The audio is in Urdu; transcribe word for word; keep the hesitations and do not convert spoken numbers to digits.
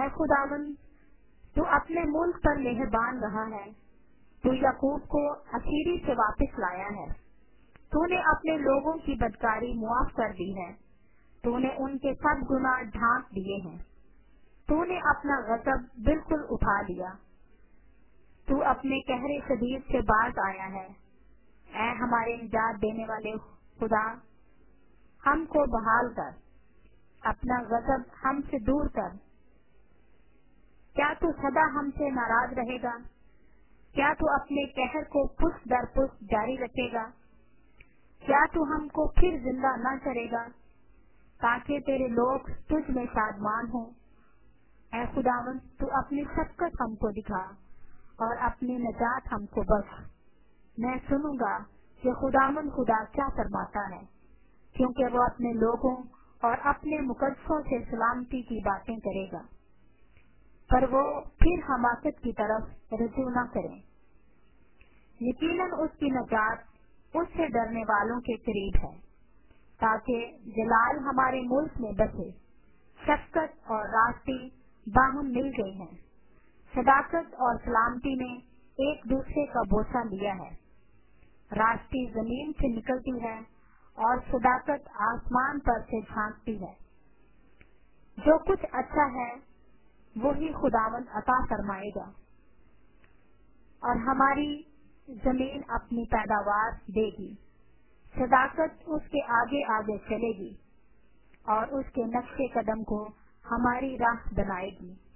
खुदावन تو اپنے ملک پر مہربان رہا ہے، تو یعقوب کو اسیری سے واپس لایا ہے، تو نے اپنے لوگوں کی بدکاری معاف کر دی ہے، تو نے ان کے سب گناہ ڈھانپ دیے ہیں، تو نے اپنا غضب بالکل اٹھا لیا، تو اپنے قہر شدید سے باز آیا ہے۔ اے ہمارے نجات دینے والے خدا، ہم کو بحال کر، اپنا غضب ہم سے دور کر۔ کیا تو سدا ہم سے ناراض رہے گا؟ کیا تو اپنے قہر کو پشت در پشت جاری رکھے گا؟ کیا تو ہم کو پھر زندہ نہ کرے گا تاکہ تیرے لوگ تجھ میں شادمان ہوں؟ اے خداون، تو اپنی شفقت ہم کو دکھا اور اپنی نجات ہم کو بخش۔ میں سنوں گا کہ خداون خدا کیا فرماتا ہے، کیونکہ وہ اپنے لوگوں اور اپنے مقدسوں سے سلامتی کی باتیں کرے گا، پر وہ پھر حماقت کی طرف رجوع نہ کریں۔ یقیناً اس کی نجات اس سے ڈرنے والوں کے قریب ہے، تاکہ جلال ہمارے ملک میں بسے۔ شفقت اور راستی باہم مل گئی ہیں، صداقت اور سلامتی نے ایک دوسرے کا بوسہ لیا ہے۔ راستی زمین سے نکلتی ہے اور صداقت آسمان پر سے جھانکتی ہے۔ جو کچھ اچھا ہے وہی خداوند عطا فرمائے گا، اور ہماری زمین اپنی پیداوار دے گی۔ صداقت اس کے آگے آگے چلے گی اور اس کے نقش قدم کو ہماری راہ بنائے گی۔